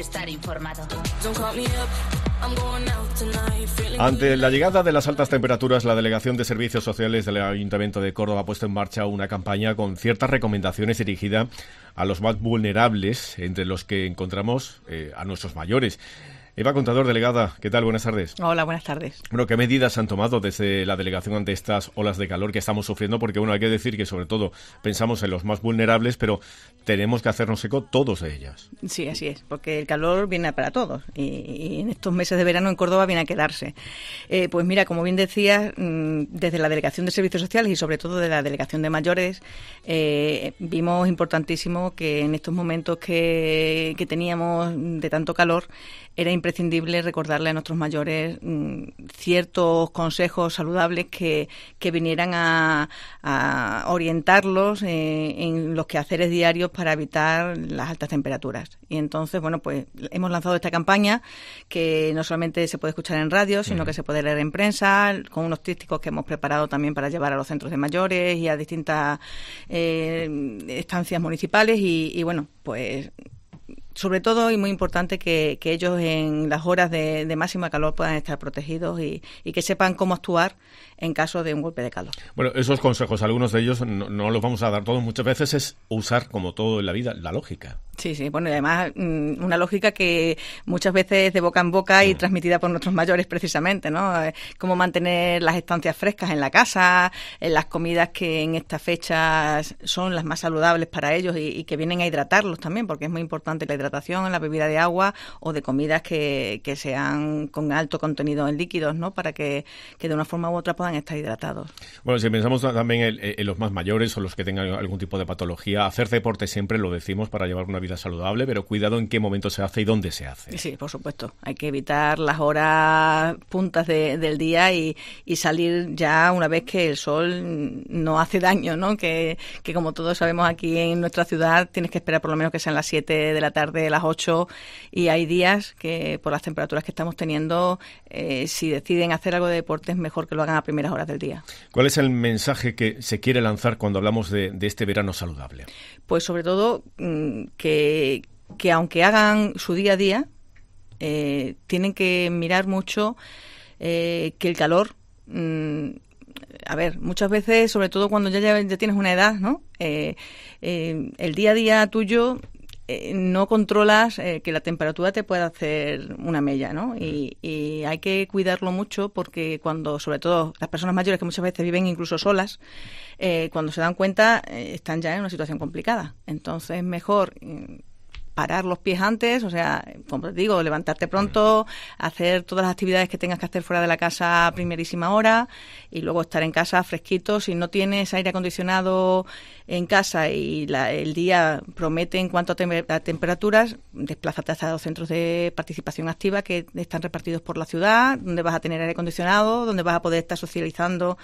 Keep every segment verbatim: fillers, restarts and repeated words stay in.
estar informado. Ante la llegada de las altas temperaturas, la Delegación de Servicios Sociales del Ayuntamiento de Córdoba ha puesto en marcha una campaña con ciertas recomendaciones dirigida a los más vulnerables, entre los que encontramos eh, a nuestros mayores. Eva Contador, delegada, ¿qué tal? Buenas tardes. Hola, buenas tardes. Bueno, ¿qué medidas han tomado desde la delegación ante estas olas de calor que estamos sufriendo? Porque, bueno, hay que decir que sobre todo pensamos en los más vulnerables, pero tenemos que hacernos eco todos de ellas. Sí, así es, porque el calor viene para todos y, y en estos meses de verano en Córdoba viene a quedarse. Eh, pues mira, como bien decías, desde la Delegación de Servicios Sociales y sobre todo de la Delegación de Mayores, eh, vimos importantísimo que en estos momentos que, que teníamos de tanto calor, era imprescindible recordarle a nuestros mayores mmm, ciertos consejos saludables que, que vinieran a, a orientarlos eh, en los quehaceres diarios para evitar las altas temperaturas. Y entonces, bueno, pues hemos lanzado esta campaña que no solamente se puede escuchar en radio, sino que se puede leer en prensa, con unos trípticos que hemos preparado también para llevar a los centros de mayores y a distintas eh, estancias municipales y, y bueno, pues sobre todo y muy importante que, que ellos en las horas de, de máxima calor puedan estar protegidos y, y que sepan cómo actuar en caso de un golpe de calor. Bueno, esos consejos, algunos de ellos no, no los vamos a dar todos, muchas veces es usar, como todo en la vida, la lógica. Sí, sí, bueno, y además una lógica que muchas veces de boca en boca y mm. transmitida por nuestros mayores precisamente, ¿no? Cómo mantener las estancias frescas en la casa, en las comidas que en estas fechas son las más saludables para ellos y, y que vienen a hidratarlos también, porque es muy importante la hidratación, la bebida de agua o de comidas que, que sean con alto contenido en líquidos, ¿no? Para que, que de una forma u otra puedan estar hidratados. Bueno, si pensamos también en, en los más mayores o los que tengan algún tipo de patología, hacer deporte siempre lo decimos para llevar una vida saludable, pero cuidado en qué momento se hace y dónde se hace. Sí, por supuesto. Hay que evitar las horas puntas de, del día y, y salir ya una vez que el sol no hace daño, ¿no? Que, que como todos sabemos aquí en nuestra ciudad tienes que esperar por lo menos que sean las siete de la tarde, las ocho, y hay días que por las temperaturas que estamos teniendo, eh, si deciden hacer algo de deporte es mejor que lo hagan a primeras horas del día. ¿Cuál es el mensaje que se quiere lanzar cuando hablamos de, de este verano saludable? Pues sobre todo mmm, que, que aunque hagan su día a día, eh, tienen que mirar mucho eh, que el calor... Mmm, a ver, muchas veces, sobre todo cuando ya, ya, ya tienes una edad, ¿no? Eh, eh, el día a día tuyo... no controlas eh, que la temperatura te pueda hacer una mella, ¿no? Y, y hay que cuidarlo mucho porque cuando, sobre todo las personas mayores que muchas veces viven incluso solas, eh, cuando se dan cuenta eh, están ya en una situación complicada. Entonces es mejor eh, parar los pies antes, o sea, como te digo, levantarte pronto, hacer todas las actividades que tengas que hacer fuera de la casa a primerísima hora y luego estar en casa fresquito. Si no tienes aire acondicionado en casa y la, el día promete en cuanto a, tem- a temperaturas, desplázate hasta los centros de participación activa que están repartidos por la ciudad, donde vas a tener aire acondicionado, donde vas a poder estar socializando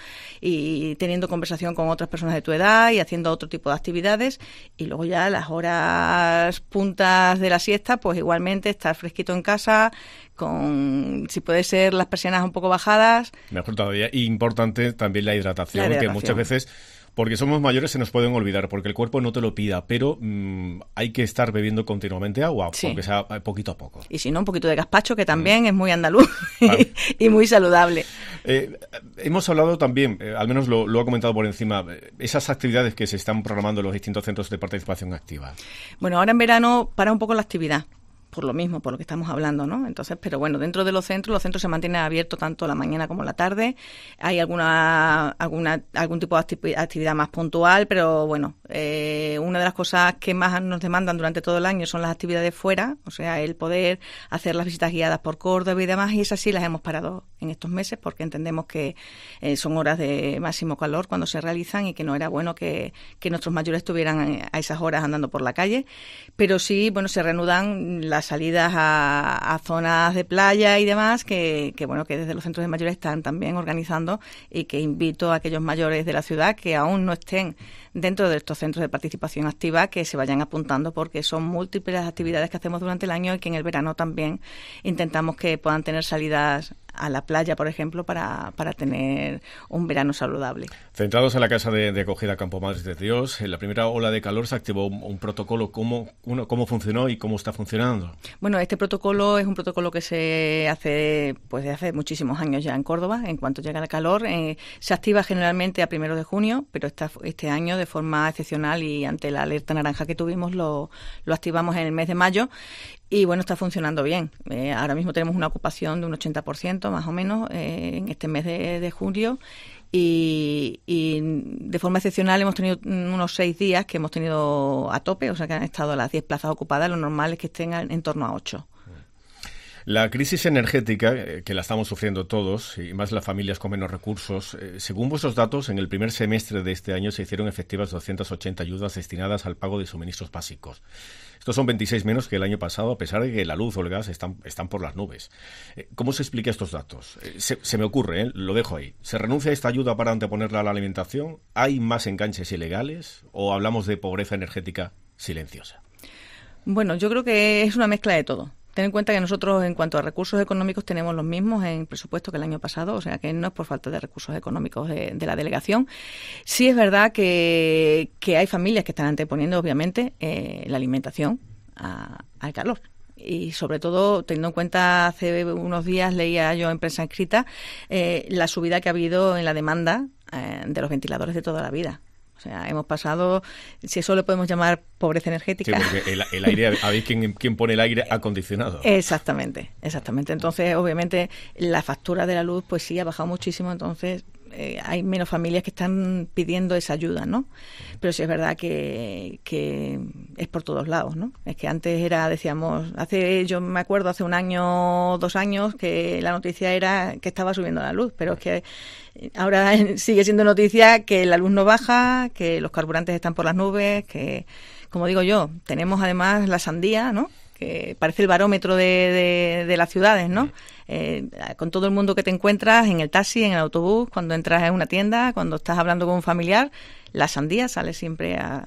y teniendo conversación con otras personas de tu edad y haciendo otro tipo de actividades. Y luego ya a las horas puntas de la siesta, pues igualmente estar fresquito en casa, con, si puede ser, las persianas un poco bajadas. Mejor todavía. Y importante también la hidratación, la hidratación. que muchas veces, porque somos mayores, se nos pueden olvidar, porque el cuerpo no te lo pida, pero mmm, hay que estar bebiendo continuamente agua, sí, aunque sea poquito a poco. Y si no, un poquito de gazpacho, que también mm. es muy andaluz claro. y muy saludable. Eh, hemos hablado también, eh, al menos lo, lo ha comentado por encima, eh, esas actividades que se están programando en los distintos centros de participación activa. Bueno, ahora en verano para un poco la actividad. Por lo mismo, por lo que estamos hablando, ¿no? Entonces, pero bueno, dentro de los centros, los centros se mantienen abiertos tanto la mañana como la tarde. Hay alguna, alguna algún tipo de acti- actividad más puntual, pero bueno, eh, una de las cosas que más nos demandan durante todo el año son las actividades fuera, o sea, el poder hacer las visitas guiadas por Córdoba y demás, y esas sí las hemos parado en estos meses porque entendemos que eh, son horas de máximo calor cuando se realizan y que no era bueno que, que nuestros mayores estuvieran a esas horas andando por la calle, pero sí, bueno, se reanudan las salidas a, a zonas de playa y demás que, que bueno que desde los centros de mayores están también organizando y que invito a aquellos mayores de la ciudad que aún no estén dentro de estos centros de participación activa que se vayan apuntando porque son múltiples las actividades que hacemos durante el año y que en el verano también intentamos que puedan tener salidas a la playa, por ejemplo, para, para tener un verano saludable. Centrados en la casa de, de acogida Campo Madres de Dios, en la primera ola de calor se activó un, un protocolo. ¿Cómo, uno, ¿Cómo funcionó y cómo está funcionando? Bueno, este protocolo es un protocolo que se hace pues de hace muchísimos años ya en Córdoba. En cuanto llega el calor, eh, se activa generalmente a primero de junio, pero esta, este año de forma excepcional y ante la alerta naranja que tuvimos lo, lo activamos en el mes de mayo. Y bueno, está funcionando bien. Eh, ahora mismo tenemos una ocupación de un ochenta por ciento más o menos eh, en este mes de, de julio y, y de forma excepcional hemos tenido unos seis días que hemos tenido a tope, o sea que han estado las diez plazas ocupadas, lo normal es que estén en torno a ocho. La crisis energética, eh, que la estamos sufriendo todos, y más las familias con menos recursos, eh, según vuestros datos, en el primer semestre de este año se hicieron efectivas doscientas ochenta ayudas destinadas al pago de suministros básicos. Estos son veintiséis menos que el año pasado, a pesar de que la luz o el gas están, están por las nubes. Eh, ¿Cómo se explica estos datos? Eh, se, se me ocurre, eh, lo dejo ahí. ¿Se renuncia a esta ayuda para anteponerla a la alimentación? ¿Hay más enganches ilegales? ¿O hablamos de pobreza energética silenciosa? Bueno, yo creo que es una mezcla de todo. Ten en cuenta que nosotros, en cuanto a recursos económicos, tenemos los mismos en presupuesto que el año pasado, o sea que no es por falta de recursos económicos de, de la delegación. Sí es verdad que, que hay familias que están anteponiendo, obviamente, eh, la alimentación a, al calor. Y sobre todo, teniendo en cuenta, hace unos días leía yo en prensa escrita eh, la subida que ha habido en la demanda eh, de los ventiladores de toda la vida. O sea, hemos pasado, si eso le podemos llamar pobreza energética. Sí, porque el, el aire, a ver quién, quién pone el aire acondicionado. Exactamente, exactamente. Entonces, obviamente, la factura de la luz, pues sí, ha bajado muchísimo. Entonces, eh, hay menos familias que están pidiendo esa ayuda, ¿no? Pero sí es verdad que, que es por todos lados, ¿no? Es que antes era, decíamos, hace, yo me acuerdo hace un año, dos años, que la noticia era que estaba subiendo la luz, pero es que ahora sigue siendo noticia que la luz no baja, que los carburantes están por las nubes, que, como digo yo, tenemos además la sandía, ¿no?, que parece el barómetro de, de, de las ciudades, ¿no? Eh, con todo el mundo que te encuentras en el taxi, en el autobús, cuando entras en una tienda, cuando estás hablando con un familiar, la sandía sale siempre a,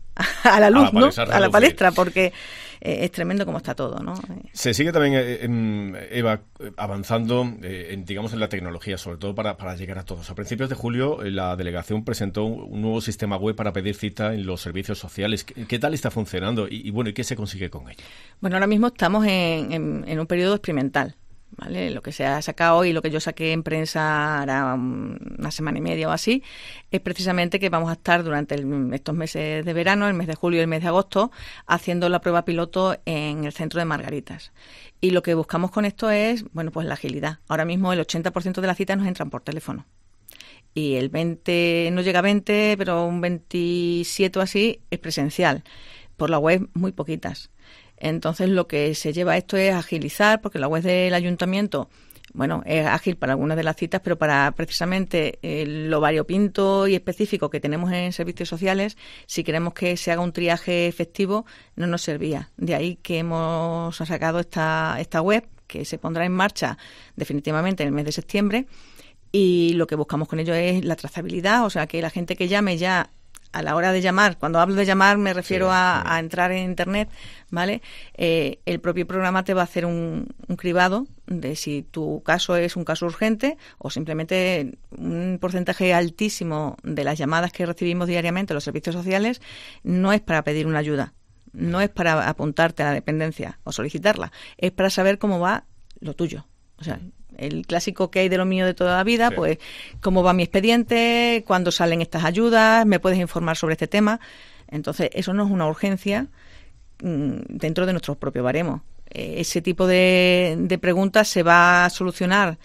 a, a la luz, a la ¿no? A la palestra, porque eh, es tremendo como está todo, ¿no? Se sigue también, eh, en, Eva, avanzando, eh, en, digamos, en la tecnología, sobre todo para, para llegar a todos. A principios de julio, eh, la delegación presentó un nuevo sistema web para pedir cita en los servicios sociales. ¿Qué, qué tal está funcionando? Y, y, bueno, ¿y qué se consigue con ello? Bueno, ahora mismo estamos en, en, en un periodo experimental. ¿Vale? Lo que se ha sacado hoy, lo que yo saqué en prensa hará una semana y media o así, es precisamente que vamos a estar durante el, estos meses de verano, el mes de julio y el mes de agosto, haciendo la prueba piloto en el centro de Margaritas. Y lo que buscamos con esto es, bueno, pues la agilidad. Ahora mismo el ochenta por ciento de las citas nos entran por teléfono. Y el veinte, no llega a veinte, pero un veintisiete o así es presencial. Por la web, muy poquitas. Entonces, lo que se lleva a esto es agilizar, porque la web del ayuntamiento, bueno, es ágil para algunas de las citas, pero para precisamente eh, lo variopinto y específico que tenemos en servicios sociales, si queremos que se haga un triaje efectivo, no nos servía. De ahí que hemos sacado esta, esta web, que se pondrá en marcha definitivamente en el mes de septiembre, y lo que buscamos con ello es la trazabilidad, o sea, que la gente que llame ya a la hora de llamar, cuando hablo de llamar me refiero sí, a, sí. a entrar en Internet, ¿vale? Eh, el propio programa te va a hacer un, un cribado de si tu caso es un caso urgente o simplemente un porcentaje altísimo de las llamadas que recibimos diariamente en los servicios sociales no es para pedir una ayuda, no es para apuntarte a la dependencia o solicitarla, es para saber cómo va lo tuyo. O sea, el clásico que hay de lo mío de toda la vida, sí. Pues cómo va mi expediente, cuándo salen estas ayudas, me puedes informar sobre este tema. Entonces, eso no es una urgencia mmm, dentro de nuestro propio baremo. Eh, ese tipo de, de preguntas se va a solucionar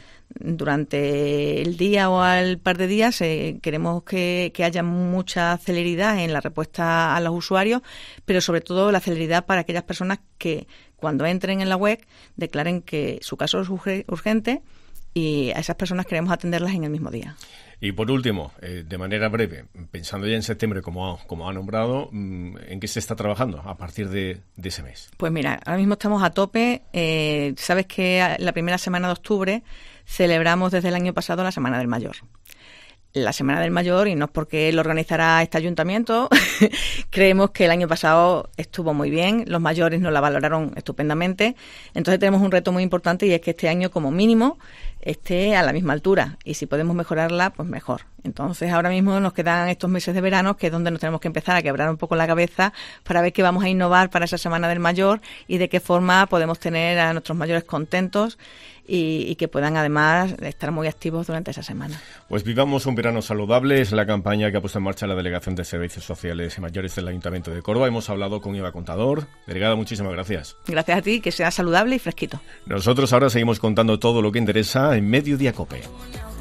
durante el día o al par de días. Eh, queremos que, que haya mucha celeridad en la respuesta a los usuarios, pero sobre todo la celeridad para aquellas personas que cuando entren en la web declaren que su caso es urgente y a esas personas queremos atenderlas en el mismo día. Y por último, eh, de manera breve, pensando ya en septiembre, como ha, como ha nombrado, ¿en qué se está trabajando a partir de, de ese mes? Pues mira, ahora mismo estamos a tope. Eh, sabes que la primera semana de octubre celebramos desde el año pasado la Semana del Mayor. la Semana del Mayor, y no es porque lo organizará este ayuntamiento. Creemos que el año pasado estuvo muy bien, los mayores nos la valoraron estupendamente, entonces tenemos un reto muy importante, y es que este año como mínimo esté a la misma altura, y si podemos mejorarla, pues mejor. Entonces ahora mismo nos quedan estos meses de verano, que es donde nos tenemos que empezar a quebrar un poco la cabeza para ver qué vamos a innovar para esa Semana del Mayor y de qué forma podemos tener a nuestros mayores contentos y, y que puedan además estar muy activos durante esa semana. Pues vivamos un verano saludable, es la campaña que ha puesto en marcha la Delegación de Servicios Sociales y Mayores del Ayuntamiento de Córdoba. Hemos hablado con Eva Contador. Delegada, muchísimas gracias. Gracias a ti, que sea saludable y fresquito. Nosotros ahora seguimos contando todo lo que interesa en Mediodía COPE.